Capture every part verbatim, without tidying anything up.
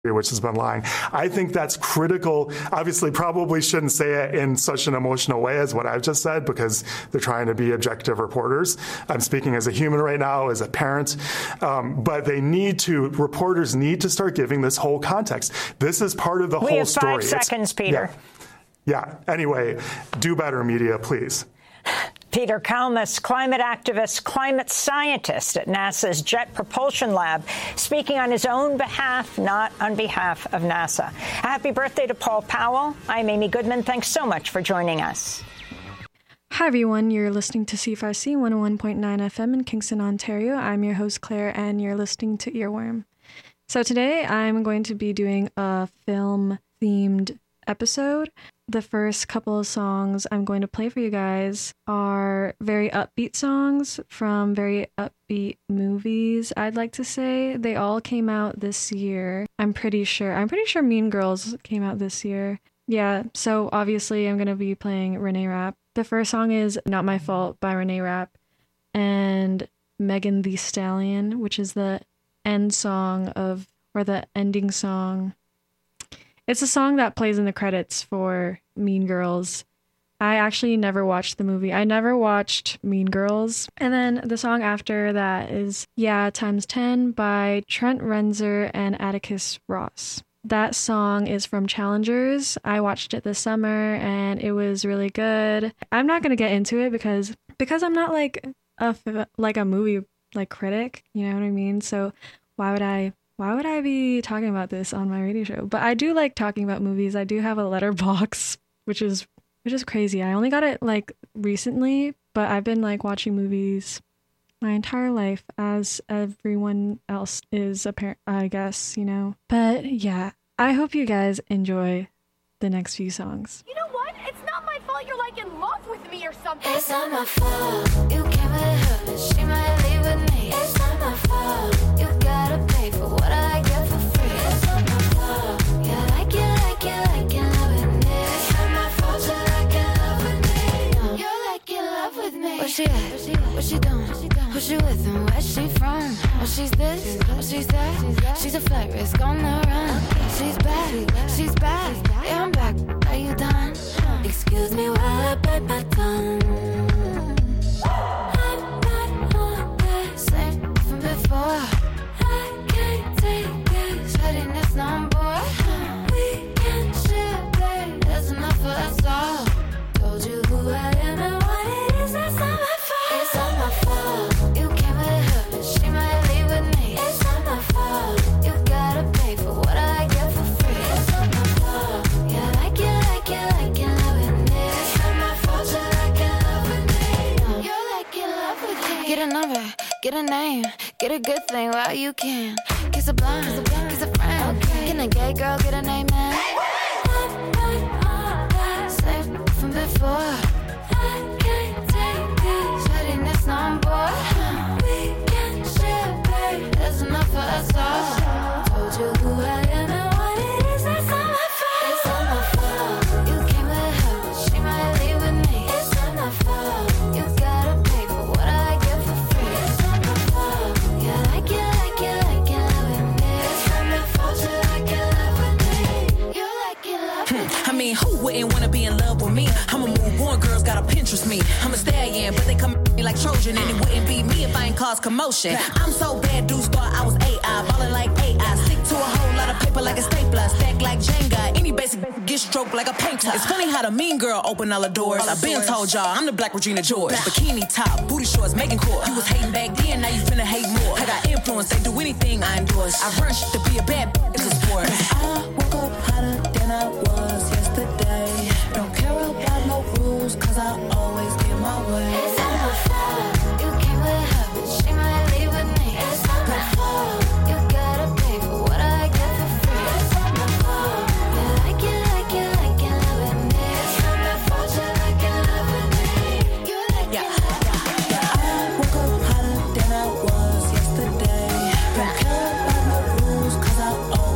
which has been lying. I think that's critical. Obviously, probably shouldn't say it in such an emotional way as what I've just said, because they're trying to be objective reporters. I'm speaking as a human right now, as a parent. Um, but they need to, reporters need to start giving this whole context. This is part of the we whole have story. Five seconds, it's, Peter. Yeah. yeah. Anyway, do better, media, please. Peter Kalmus, climate activist, climate scientist at NASA's Jet Propulsion Lab, speaking on his own behalf, not on behalf of NASA. Happy birthday to Paul Powell. I'm Amy Goodman. Thanks so much for joining us. Hi, everyone. You're listening to C five C one oh one point nine F M in Kingston, Ontario. I'm your host, Claire, and you're listening to Earworm. So today I'm going to be doing a film-themed episode. The first couple of songs I'm going to play for you guys are very upbeat songs from very upbeat movies, I'd like to say. They all came out this year. I'm pretty sure. I'm pretty sure Mean Girls came out this year. Yeah, so obviously I'm going to be playing Renee Rapp. The first song is Not My Fault by Renee Rapp and Megan Thee Stallion, which is the end song of, or the ending song. It's a song that plays in the credits for Mean Girls. I actually never watched the movie. I never watched Mean Girls. And then the song after that is Yeah Times ten by Trent Reznor and Atticus Ross. That song is from Challengers. I watched it this summer and it was really good. I'm not going to get into it because because I'm not like a like a movie like critic, you know what I mean? So why would I Why would I be talking about this on my radio show? But I do like talking about movies. I do have a letterbox, which is which is crazy. I only got it like recently, but I've been like watching movies my entire life, as everyone else is, apparent, I guess, you know. But yeah, I hope you guys enjoy the next few songs. You know what? It's not my fault you're like in love with me or something. It's not my fault. You came with her, but she might leave with me. It's not my fault. You gotta pay for what I get for free. It's not my fault. Yeah, like it, like it, like it, love with me. It's not my fault. You're like in love with me. No. You're like in love with me. Where she at? What she doing? Who she with and where she from? Oh, she's this, oh, she's that. She's a flight risk on the run. She's back, she's back. Yeah, I'm back. Are you done? Excuse me while I bite my tongue. I'm not on that same from before. I can't take it. Shutting this number. We can share, babe. There's enough for us all. Told you who I am and what it is. That's not my fault. It's not my fault. You came with her, but she might leave with me. It's not my fault. You gotta pay for what I get for free. It's not my fault. Yeah, like it, like it, like it, love with me. It's not my fault. You're like in love with me. No. You're like in love with me. Get a number, get a name, get a good thing while you can. Kiss a blind, kiss a, blind. Kiss a friend. Okay. Can a gay girl get a name, man? I'm not on that same from before. I can't take it. Shutting this number. We can share, babe. There's enough for us all. Told you who I am and what it is. That's not my fault. It's not my fault. You came with her, but she might leave with me. It's not my fault. You gotta pay for what I get for free. It's not my fault. Yeah, like it, like it, like it, love with me. It's not my fault. You like it, love with me. You like it, love with me. I mean, who wouldn't want to be in love with me? I'm a move on, girls gotta Pinterest me. I'm a stallion, but they come at me like Trojan, and it wouldn't be me if I ain't cause commotion. I'm so bad, dudes thought I was A I, ballin' like A I. Stick to a whole lot of paper like a stapler, stack like Jenga. Any basic get stroked like a painter. It's funny how the mean girl open all the doors. I been told y'all I'm the Black Regina George. Bikini top, booty shorts, making court. You was hating back then, now you finna hate more. I got influence, they do anything I endorse. I run shit to be a bad bitch, it's a sport. I woke up hotter than I was yesterday. Don't care about no rules, cause I always get my way. It's not my fault. You came with her, but she might leave with me. It's not my fault. You gotta pay for what I get for free. It's not my fault. Yeah, like it, like it, like it, love with me. It's not my fault. You like it, love with me. You like Yeah, it, love yeah, with me. yeah. I woke up hotter than I was yesterday. Don't care about no rules, cause I always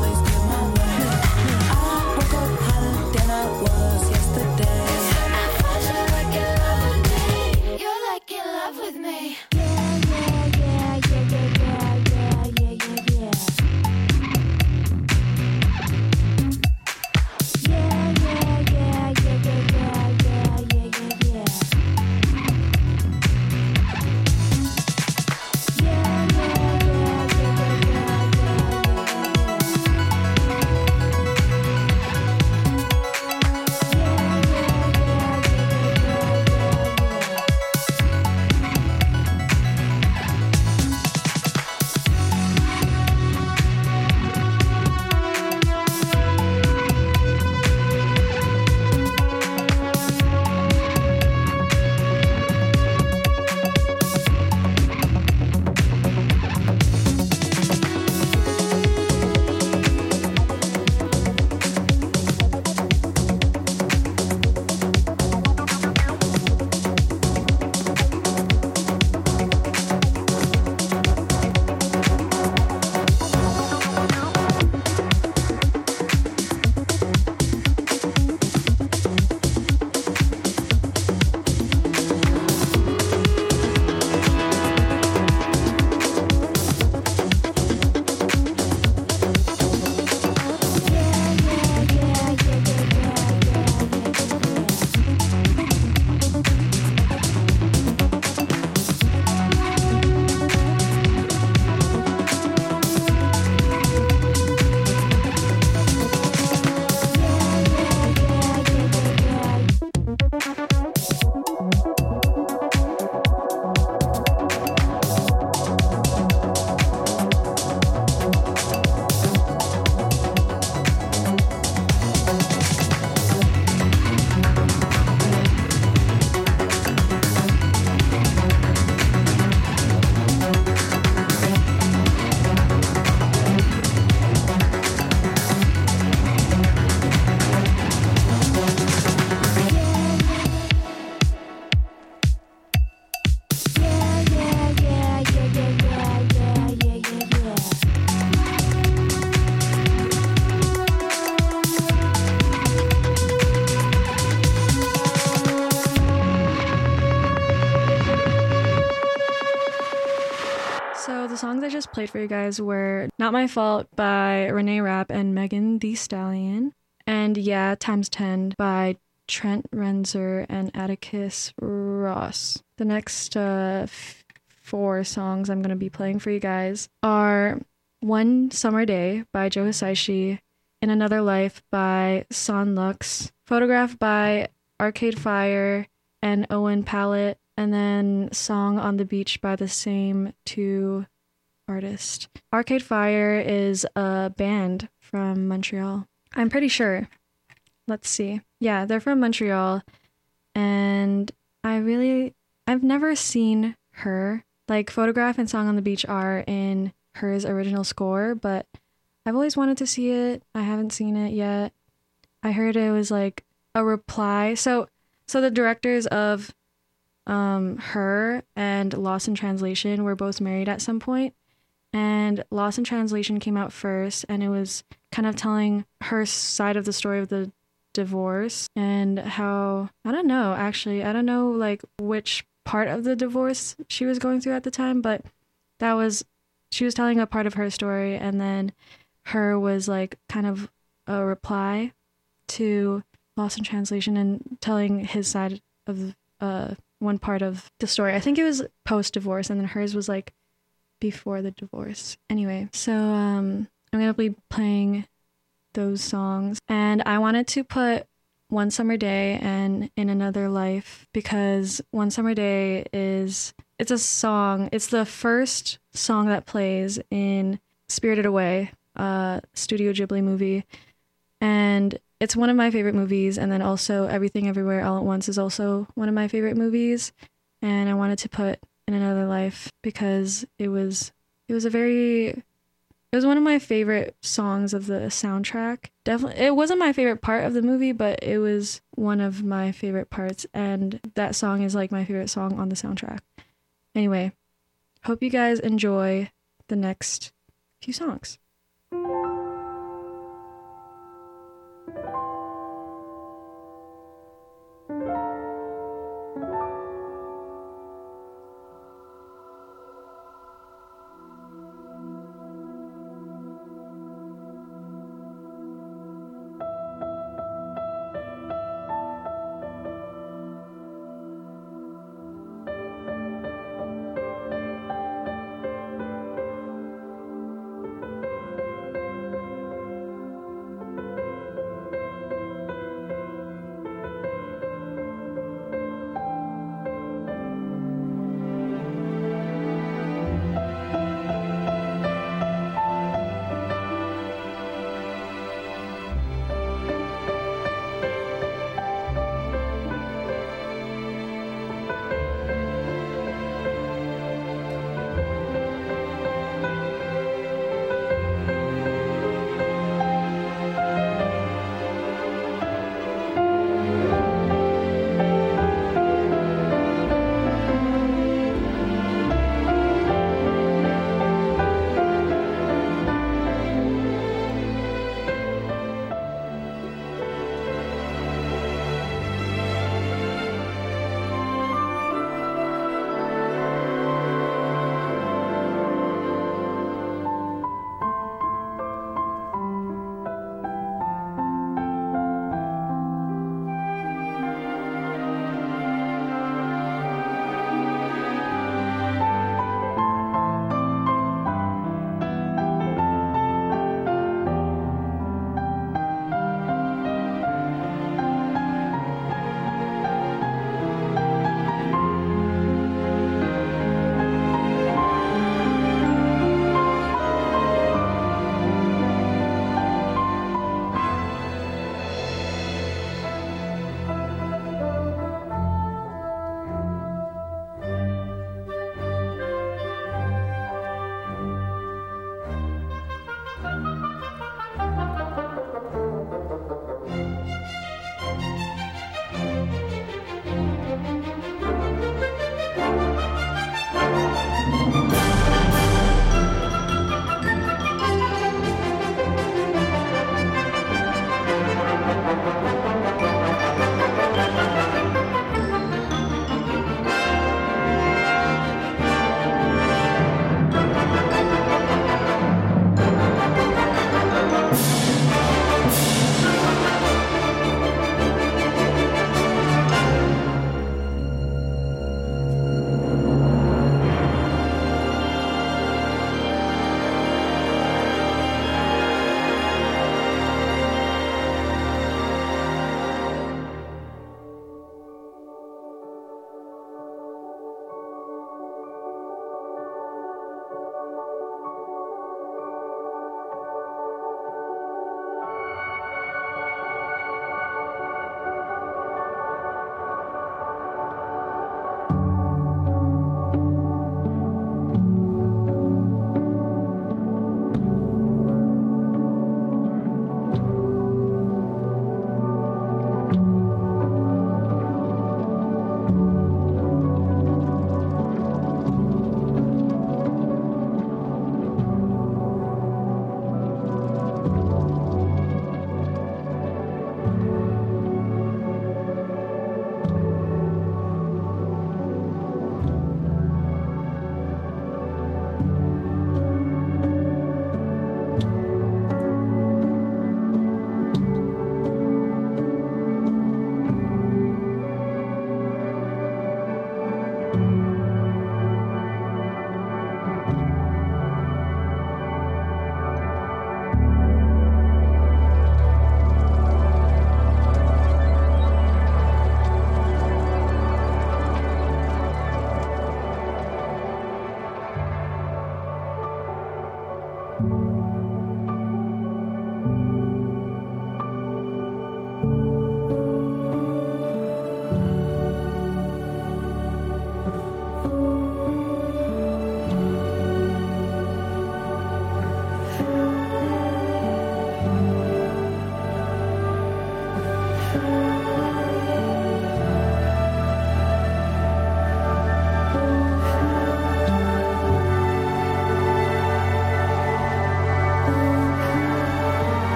played for you guys were Not My Fault by Renee Rapp and Megan Thee Stallion, and Yeah, Times ten by Trent Renzer and Atticus Ross. The next uh, f- four songs I'm going to be playing for you guys are One Summer Day by Joe Hisaishi, In Another Life by Son Lux, Photograph by Arcade Fire and Owen Pallett, and then Song on the Beach by the same two artists. Arcade Fire is a band from Montreal. I'm pretty sure. Let's see. Yeah, they're from Montreal, and I really, I've never seen her. Like, Photograph and Song on the Beach are in Her's original score, but I've always wanted to see it. I haven't seen it yet. I heard it was like a reply. So, so the directors of um, Her and Lost in Translation were both married at some point, and Lost in Translation came out first, and it was kind of telling her side of the story of the divorce and how, I don't know, actually, I don't know like which part of the divorce she was going through at the time, but that was, she was telling a part of her story, and then Her was like kind of a reply to Lost in Translation and telling his side of uh one part of the story. I think it was post-divorce, and then hers was like before the divorce. Anyway, so um I'm gonna be playing those songs, and I wanted to put One Summer Day and In Another Life because One Summer Day is, it's a song, it's the first song that plays in Spirited Away, uh Studio Ghibli movie, and it's one of my favorite movies. And then also Everything Everywhere All at Once is also one of my favorite movies, and I wanted to put In Another Life because it was it was a very it was one of my favorite songs of the soundtrack. Definitely, it wasn't my favorite part of the movie, but it was one of my favorite parts, and that song is like my favorite song on the soundtrack. Anyway, hope you guys enjoy the next few songs.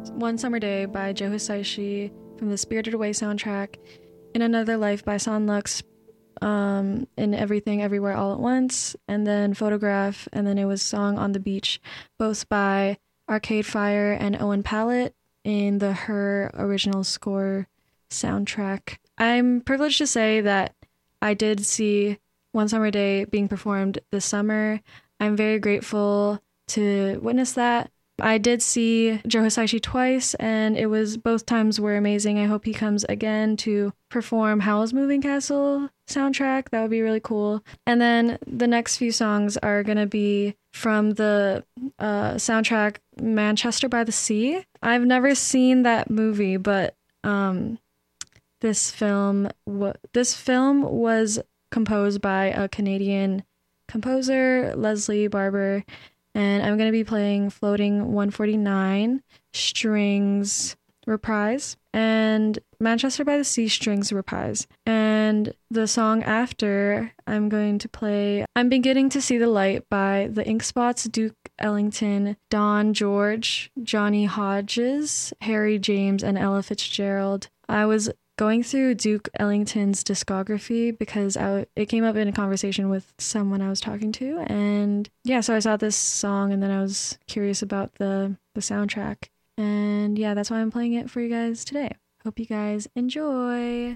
One Summer Day by Joe Hisaishi from the Spirited Away soundtrack, In Another Life by Son Lux, um, in Everything Everywhere All at Once, and then Photograph, and then it was Song on the Beach, both by Arcade Fire and Owen Pallett in the Her original score soundtrack. I'm privileged to say that I did see One Summer Day being performed this summer. I'm very grateful to witness that. I did see Joe Hisaishi twice, and it was both times were amazing. I hope he comes again to perform Howl's Moving Castle soundtrack. That would be really cool. And then the next few songs are going to be from the uh, soundtrack Manchester by the Sea. I've never seen that movie, but um, this film w- this film was composed by a Canadian composer, Leslie Barber. And I'm going to be playing Floating one forty-nine Strings Reprise and Manchester by the Sea Strings Reprise. And the song after, I'm going to play I'm Beginning to See the Light by the Ink Spots, Duke Ellington, Don George, Johnny Hodges, Harry James, and Ella Fitzgerald. I was going through Duke Ellington's discography because I, it came up in a conversation with someone I was talking to, and yeah, so I saw this song and then I was curious about the, the soundtrack, and yeah, that's why I'm playing it for you guys today. Hope you guys enjoy.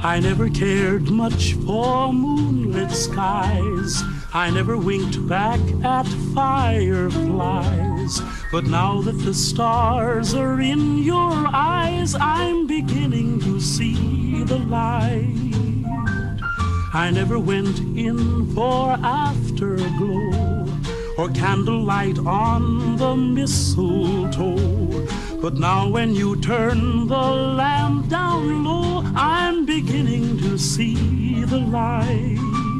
I never cared much for moonlit skies. I never winked back at fireflies. But now that the stars are in your eyes, I'm beginning to see the light. I never went in for afterglow or candlelight on the mistletoe. But now when you turn the lamp down low, I'm beginning to see the light.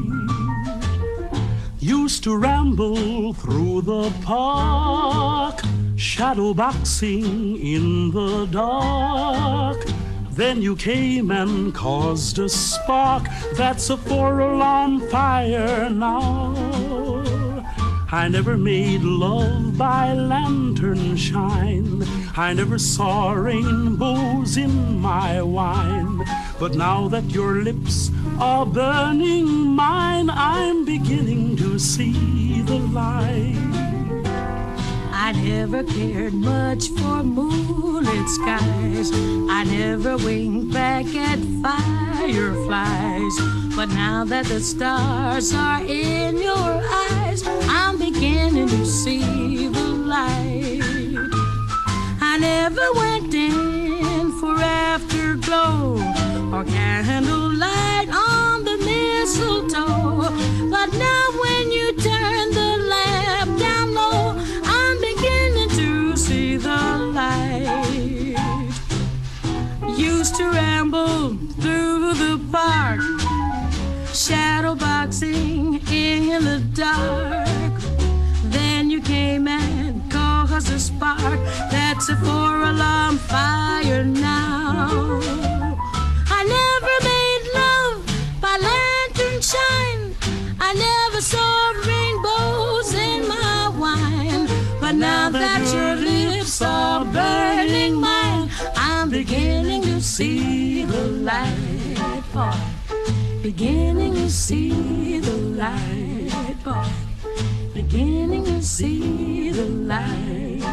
Used to ramble through the park, shadow boxing in the dark. Then you came and caused a spark that's a four-alarm fire now. I never made love by lantern shine. I never saw rainbows in my wine. But now that your lips are burning mine, I'm beginning to see the light. I never cared much for moonlit skies. I never winked back at fireflies. But now that the stars are in your eyes, I'm beginning to see the light. I never went in for afterglow or candlelight on the mistletoe. But now when you turn the lamp down low, I'm beginning to see the light. Used to ramble through the park, shadow boxing in the dark. Then you came and caused a spark that's a four-alarm fire now. I never made love by lantern shine. I never saw rainbows in my wine. But now that your lips are burning mine, I'm beginning to see the light fall. Beginning to see the light fall. Beginning to see the light.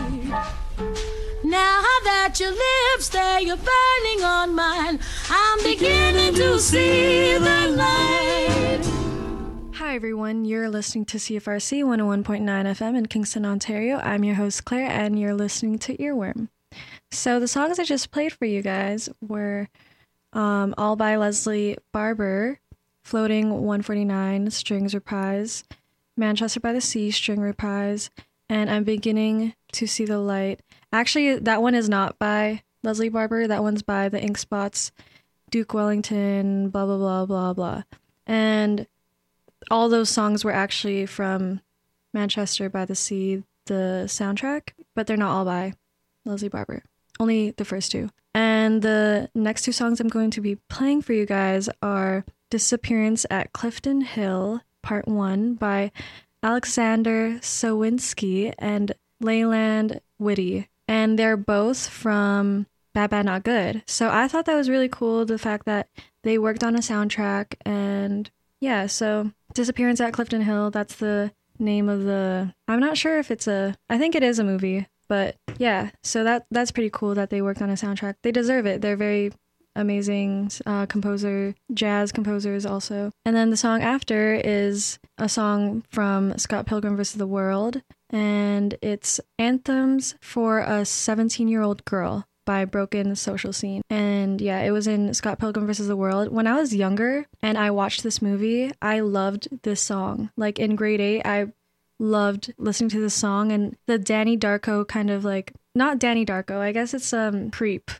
Now that your lips, they are burning on mine, I'm beginning to see the light. Hi everyone, you're listening to C F R C one oh one point nine F M in Kingston, Ontario. I'm your host Claire, and you're listening to Earworm. So the songs I just played for you guys were um, All by Leslie Barber, Floating one forty-nine, Strings Reprise, Manchester by the Sea, String Reprise, and I'm Beginning to See the Light. Actually, that one is not by Leslie Barber. That one's by the Ink Spots, Duke Wellington, blah, blah, blah, blah, blah. And all those songs were actually from Manchester by the Sea, the soundtrack, but they're not all by Leslie Barber. Only the first two. And the next two songs I'm going to be playing for you guys are Disappearance at Clifton Hill, Part one by Alexander Sawinski and Leyland Whitty. And they're both from Bad Bad Not Good. So I thought that was really cool, the fact that they worked on a soundtrack. And yeah, so Disappearance at Clifton Hill, that's the name of the... I'm not sure if it's a... I think it is a movie. But yeah, so that that's pretty cool that they worked on a soundtrack. They deserve it. They're very amazing uh, composer, jazz composers also. And then the song after is a song from Scott Pilgrim versus the World, and it's Anthems for a seventeen-year-old Girl by Broken Social Scene. And yeah, it was in Scott Pilgrim versus the World. When I was younger and I watched this movie, I loved this song. Like in grade eight, I loved listening to this song, and the Danny Darko kind of like, not Danny Darko, I guess it's um Creep.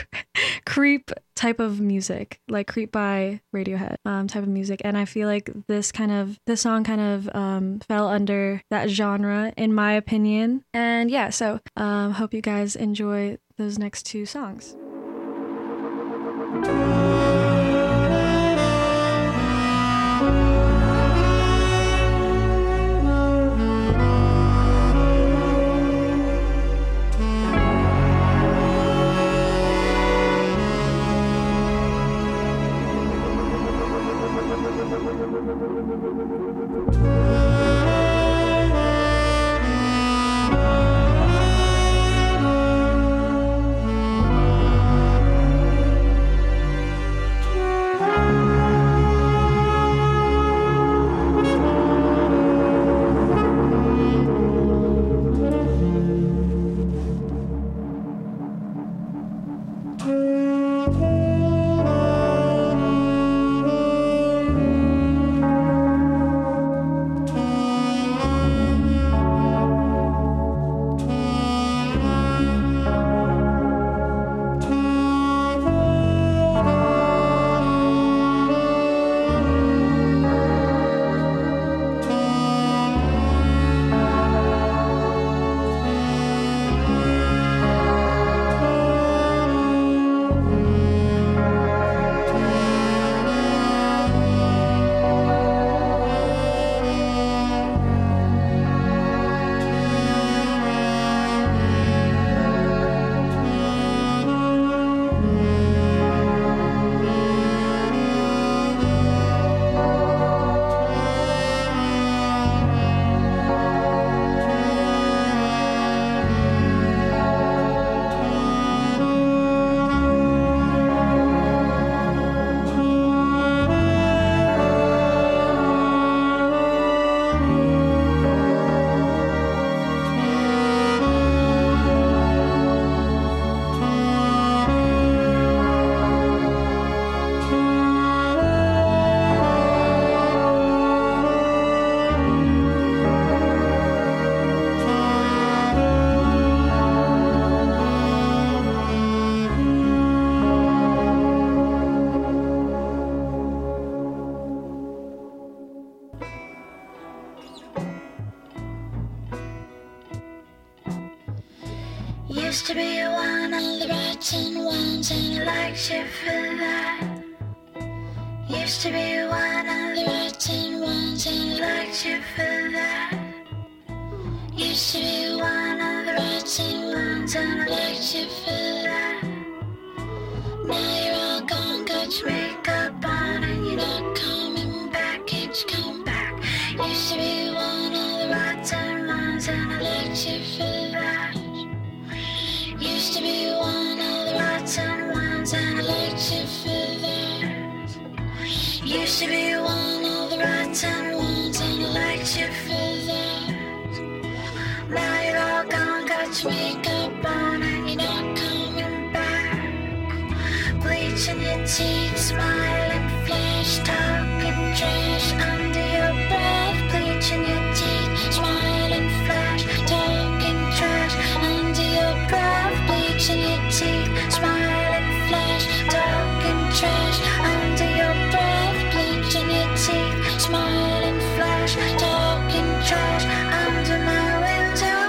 Creep type of music, like Creep by Radiohead um, type of music. And I feel like this kind of, this song kind of um, fell under that genre, in my opinion. And yeah, so um, hope you guys enjoy those next two songs. Used to be one of the rotten ones, and I liked you for that. Used to be one of the rotten ones, and I liked you for that. Used to be one of the rotten ones, and I liked you for that. Now you're all gone, got your makeup on, and you're not coming back. Can't you come back? Used to be one of the rotten ones, and I liked you for that. Used to be one of the rotten ones, and I liked you for that. Used to be one of the rotten ones, and I liked you for that. Now you're all gone, got your makeup on, and you're not coming back. Bleaching your teeth, smiling, flash, talking trash under your breath. Bleaching your teeth, smiling, flash, talking trash under your breath. Bleaching your teeth, smiling, flash, talking trash under your breath. Bleaching your teeth, smiling, flash, talking trash under my window.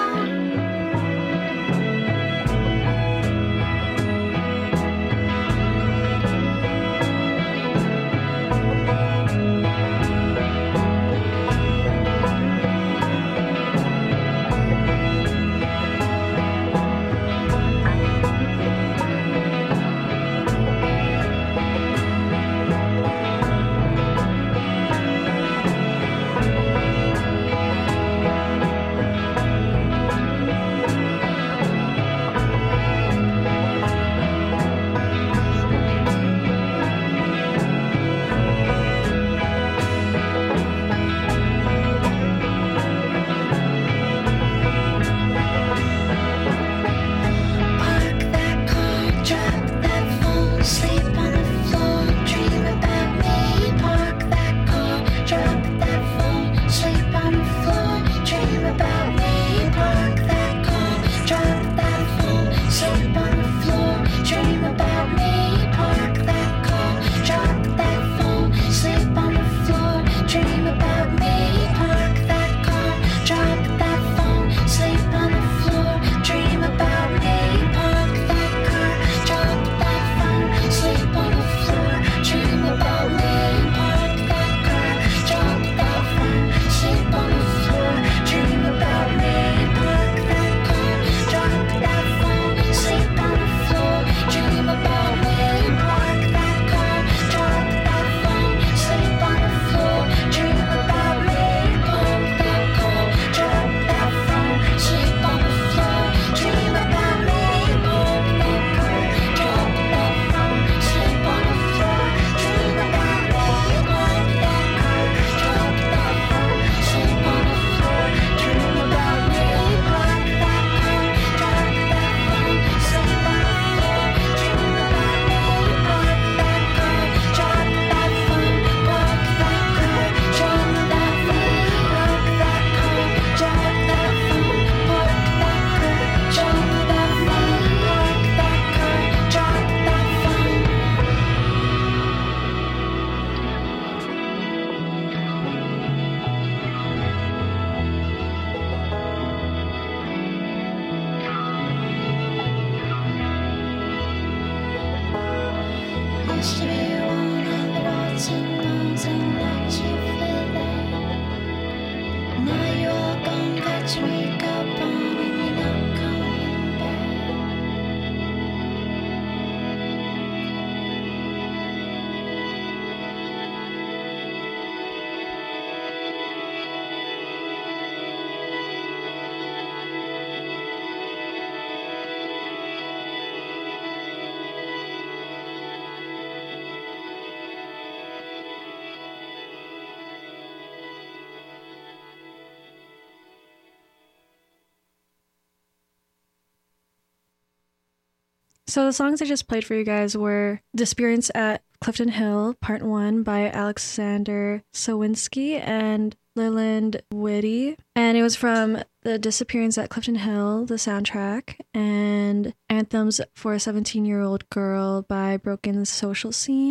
So the songs I just played for you guys were Disappearance at Clifton Hill, Part one by Alexander Sawinski and Leland Whitty. And it was from the Disappearance at Clifton Hill, the soundtrack, and Anthems for a seventeen-Year-Old Girl by Broken Social Scene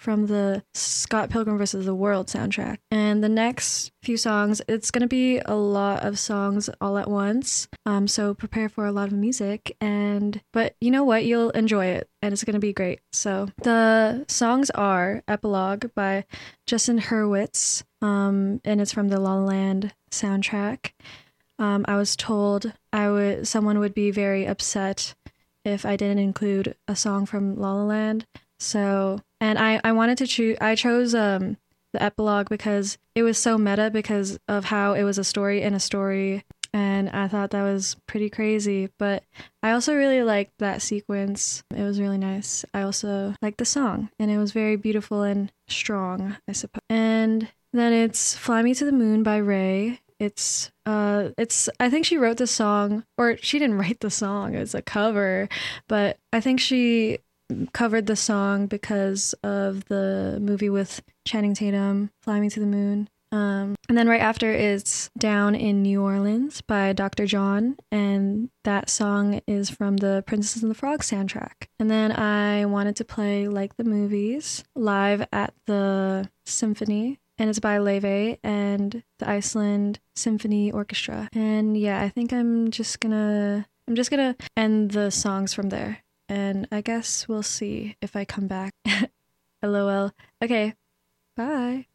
from the Scott Pilgrim versus the World soundtrack. And the next few songs, it's going to be a lot of songs all at once. Um, so prepare for a lot of music. And but you know what? You'll enjoy it, and it's going to be great. So the songs are Epilogue by Justin Hurwitz, um, and it's from the La La Land soundtrack. Um, I was told I would someone would be very upset if I didn't include a song from La La Land. So, and I, I wanted to choose, I chose um, the Epilogue because it was so meta because of how it was a story in a story. And I thought that was pretty crazy. But I also really liked that sequence. It was really nice. I also liked the song, and it was very beautiful and strong, I suppose. And then it's Fly Me to the Moon by Ray. It's, uh, it's, I think she wrote the song, or she didn't write the song, it's a cover, but I think she covered the song because of the movie with Channing Tatum, Fly Me to the Moon. Um, and then right after is Down in New Orleans by Doctor John, and that song is from the Princess and the Frog soundtrack. And then I wanted to play Like the Movies live at the Symphony, and it's by Leve and the Iceland Symphony Orchestra. And yeah, I think I'm just gonna I'm just gonna end the songs from there. And I guess we'll see if I come back. LOL. Okay. Bye.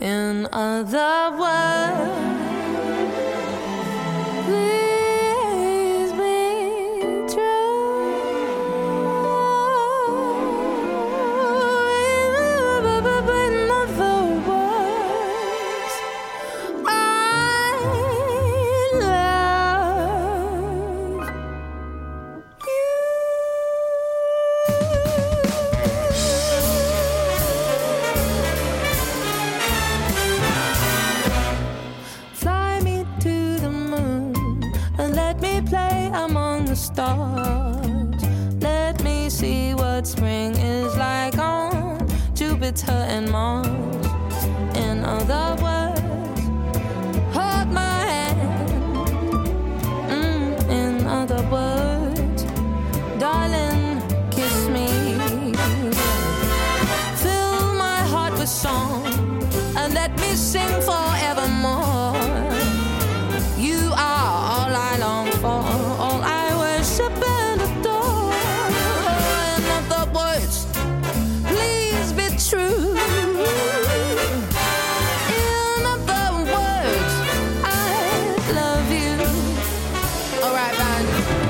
In other words, please be true. In other words, I love you. Fly me to the moon and let me play among the stars. Let me see what spring is like on Jupiter and Mars. In other words, hold my hand. Mm, in other words, darling, kiss me. Fill my heart with song and let me sing forevermore. You are all I long for, all I worship and adore. In other words, please be true. In other words, I love you. All right, bye.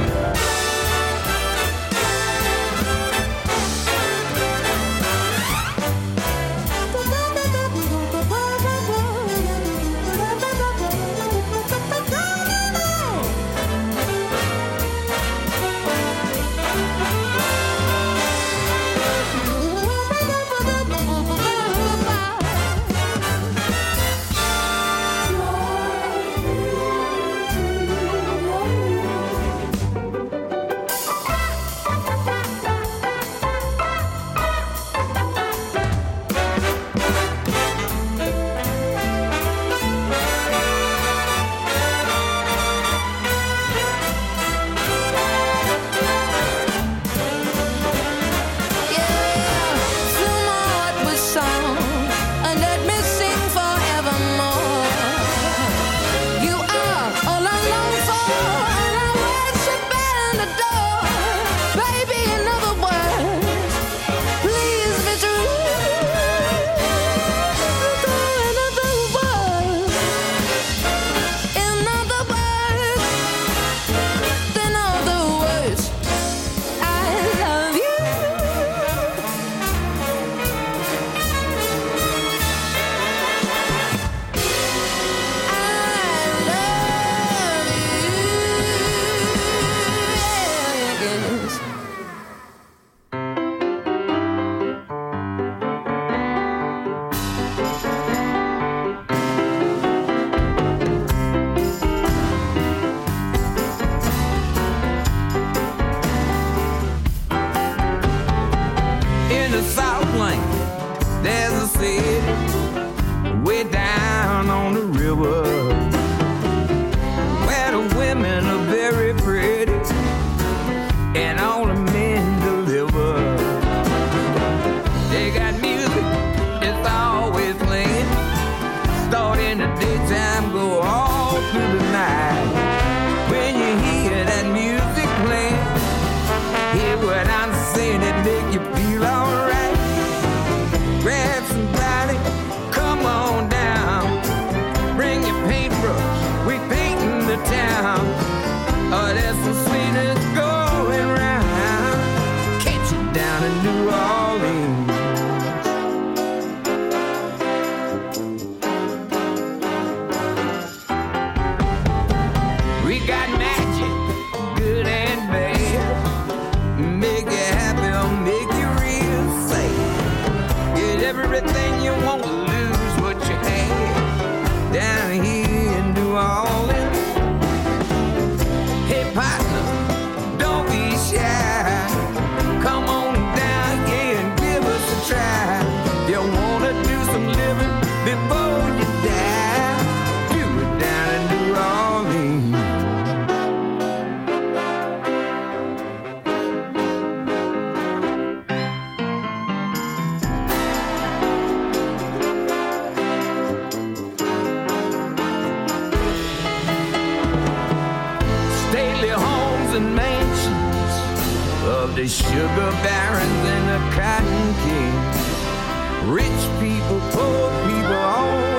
the sugar barons and the cotton kings. Rich people, poor people, all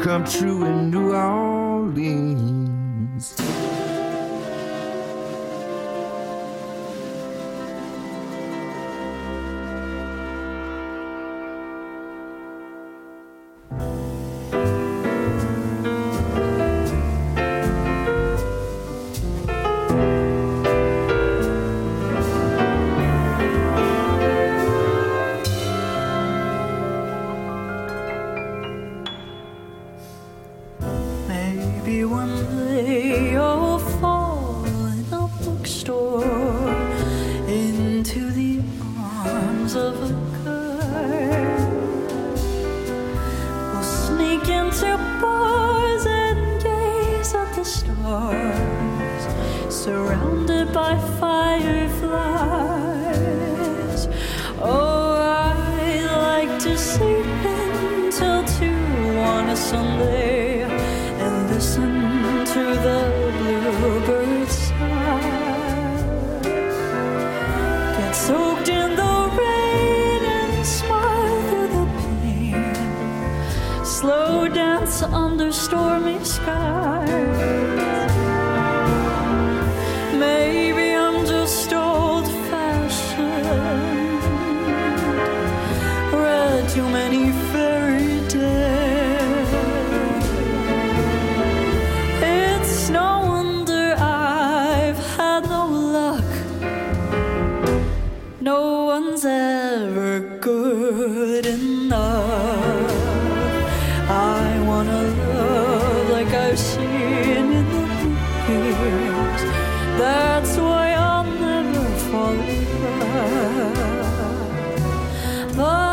come true in New Orleans. Maybe one day you'll fall in a bookstore into the arms of a girl. We'll sneak into bars and gaze at the stars, surrounded by fireflies. Oh, I'd like to sleep until two on a Sunday and listen to the bluebirds sigh. Get soaked in the rain and smile through the pain. Slow dance under stormy skies. Maybe I'm just old-fashioned, read too many fairy tales. It's no wonder I've had no luck. No one's ever good enough. I wanna love like I've seen in the movies. That's why I'll never fall in love.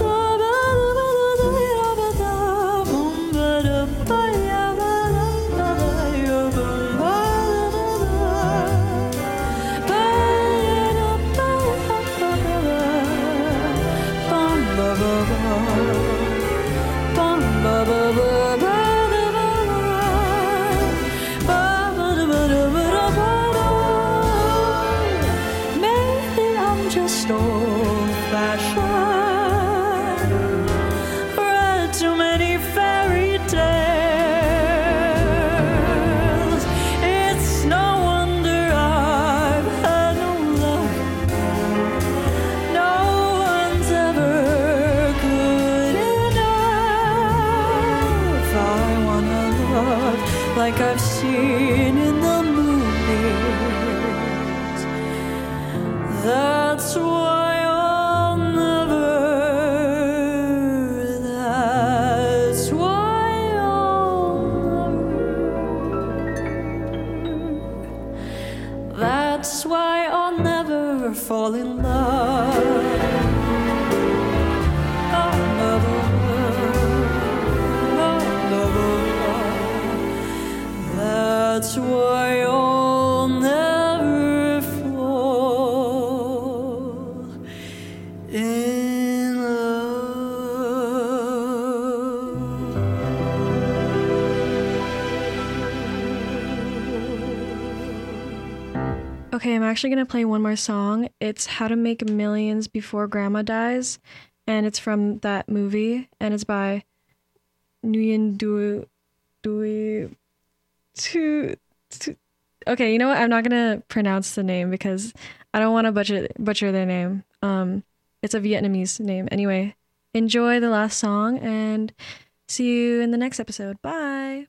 Maybe I'm just old-fashioned, read too many fairy tales. It's no wonder I've had no luck. No one's ever good enough. I wanna love like I've seen in the movies. That's why I'll never, that's why I'll never, that's why I'll never fall in love. I'll never, I'll never, that's why I'll never fall in Okay, I'm actually going to play one more song. It's How to Make Millions Before Grandma Dies, and it's from that movie, and it's by Nguyen Dui. Dui to, to, okay, you know what? I'm not going to pronounce the name because I don't want to butcher, butcher their name. Um, it's a Vietnamese name. Anyway, enjoy the last song, and see you in the next episode. Bye!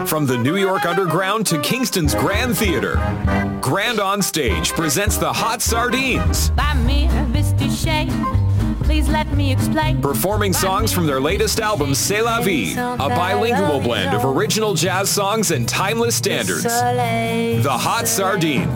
From the New York Underground to Kingston's Grand Theater, Grand On Stage presents the Hot Sardines. By me, Misty Shane. Please let me explain. Performing songs from their latest album, C'est La Vie, a bilingual blend of original jazz songs and timeless standards. The Hot Sardines.